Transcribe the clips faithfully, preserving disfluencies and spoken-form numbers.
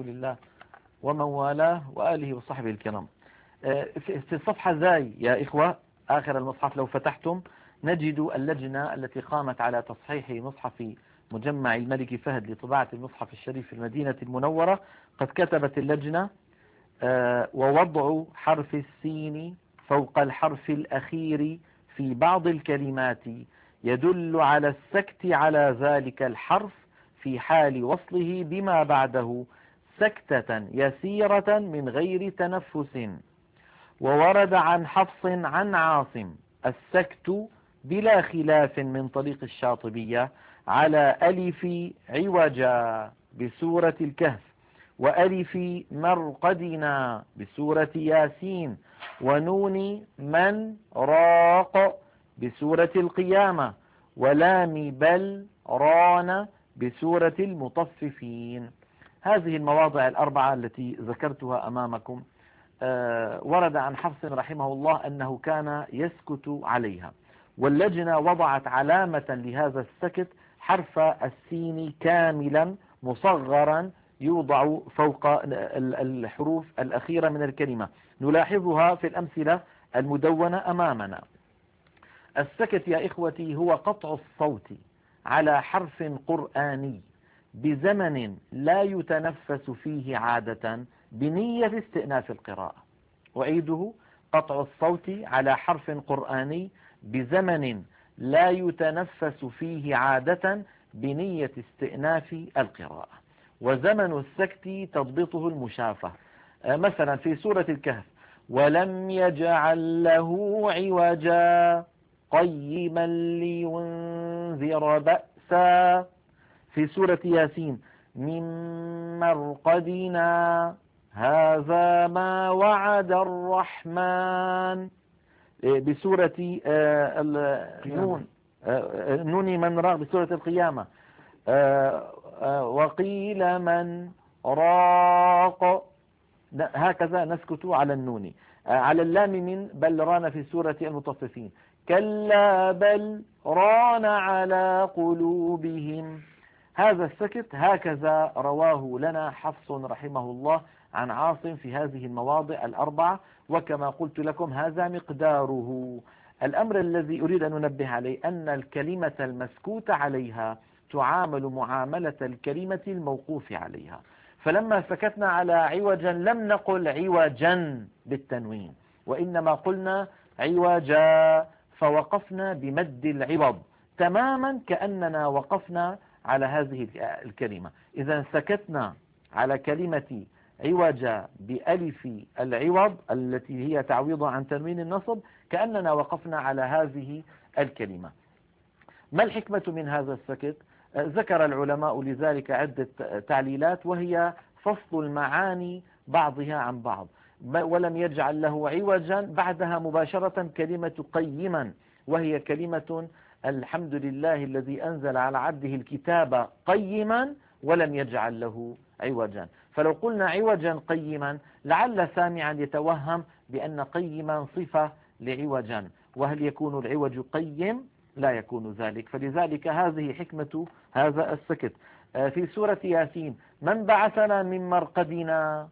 رسول الله ومن والاه وآله وصحبه الكرام. في الصفحة زاي يا إخوة آخر المصحف لو فتحتم نجد اللجنة التي قامت على تصحيح مصحف مجمع الملك فهد لطباعة المصحف الشريف في المدينة المنورة. قد كتبت اللجنة ووضع حرف السين فوق الحرف الأخير في بعض الكلمات يدل على السكت على ذلك الحرف في حال وصله بما بعده سكتة يسيرة من غير تنفس. وورد عن حفص عن عاصم السكت بلا خلاف من طريق الشاطبية على ألف عوجا بسورة الكهف، وألف مرقدنا بسورة ياسين، ونون من راق بسورة القيامة، ولام بل ران بسورة المطففين. هذه المواضع الأربعة التي ذكرتها أمامكم ورد عن حفص رحمه الله أنه كان يسكت عليها، واللجنة وضعت علامة لهذا السكت حرف السين كاملا مصغرا يوضع فوق الحروف الأخيرة من الكلمة. نلاحظها في الأمثلة المدونة أمامنا. السكت يا إخوتي هو قطع الصوت على حرف قرآني بزمن لا يتنفس فيه عادة بنية استئناف القراءة. أعيده: قطع الصوت على حرف قرآني بزمن لا يتنفس فيه عادة بنية استئناف القراءة. وزمن السكت تضبطه المشافة. مثلا في سورة الكهف: ولم يجعل له عوجا قيما لينذر بأسا. في سورة ياسين: من مرقدنا هذا ما وعد الرحمن. بسورة النون نون من راق بسورة القيامة: وقيل من راق. هكذا نسكت على النون. على اللام من بل ران في سورة المطففين: كلا بل ران على قلوبهم. هذا السكت هكذا رواه لنا حفص رحمه الله عن عاصم في هذه المواضع الأربعة، وكما قلت لكم هذا مقداره. الأمر الذي أريد أن ننبه عليه أن الكلمة المسكوت عليها تعامل معاملة الكلمة الموقوف عليها. فلما سكتنا على عوجا لم نقل عوجا بالتنوين، وإنما قلنا عوجا، فوقفنا بمد العوض تماما كأننا وقفنا على هذه الكلمة. إذا سكتنا على كلمة عوجا بألف العوض التي هي تعويض عن تنوين النصب كأننا وقفنا على هذه الكلمة. ما الحكمة من هذا السكت؟ ذكر العلماء لذلك عدة تعليلات، وهي فصل المعاني بعضها عن بعض. ولم يجعل له عوجا بعدها مباشرة كلمة قيما، وهي كلمة الحمد لله الذي أنزل على عبده الكتاب قيما ولم يجعل له عوجا. فلو قلنا عوجا قيما لعل سامعا يتوهم بأن قيما صفة لعوجا، وهل يكون العوج قيم؟ لا يكون ذلك. فلذلك هذه حكمة هذا السكت. في سورة ياسين: من بعثنا من مرقدنا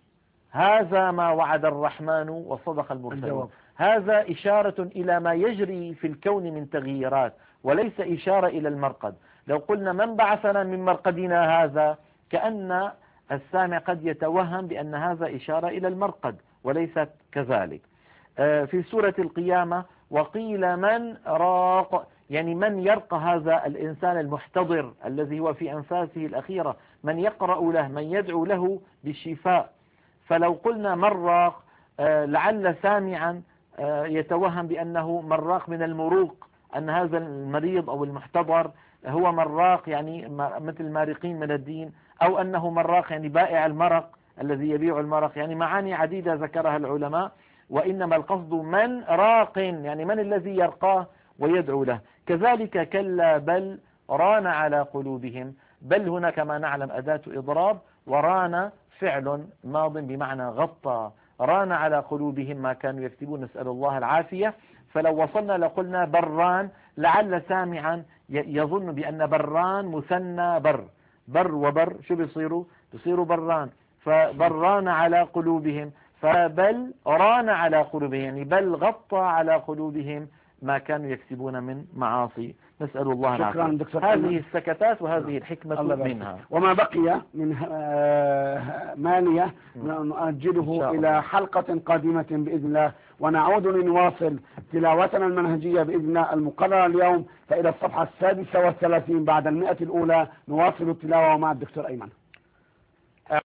هذا ما وعد الرحمن وصدق المرسلون. هذا إشارة إلى ما يجري في الكون من تغييرات وليس إشارة إلى المرقد. لو قلنا من بعثنا من مرقدنا هذا كأن السامع قد يتوهم بأن هذا إشارة إلى المرقد وليست كذلك. في سورة القيامة: وقيل من راق، يعني من يرقى هذا الإنسان المحتضر الذي هو في أنفاسه الأخيرة، من يقرأ له، من يدعو له بالشفاء. فلو قلنا مراق لعل سامعا يتوهم بأنه مراق من المروق، أن هذا المريض أو المحتضر هو مراق يعني مثل مارقين من الدين، أو أنه مراق يعني بائع المرق الذي يبيع المرق. يعني معاني عديدة ذكرها العلماء، وإنما القصد من راق يعني من الذي يرقاه ويدعو له. كذلك كلا بل ران على قلوبهم. بل هنا كما نعلم أداة إضراب، وران فعل ماض بمعنى غطى. ران على قلوبهم ما كانوا يكتبون، نسأل الله العافية. فلو وصلنا لقلنا بران لعل سامعا يظن بأن بران مثنى بر، بر وبر شو بيصيروا؟ بيصيروا بران، فبران على قلوبهم، فبل ران على قلوبهم، يعني بل غطى على قلوبهم ما كانوا يكسبون من معاصي. نسأل الله العافية. هذه السكتات وهذه الحكمة منها. وما بقي من مانية نؤجله إلى حلقة قادمة بإذن الله، ونعود لنواصل تلاوتنا المنهجية بإذن الله المقررة اليوم. فإلى الصفحة السادسة والثلاثين بعد المئة الأولى نواصل التلاوة مع الدكتور أيمن.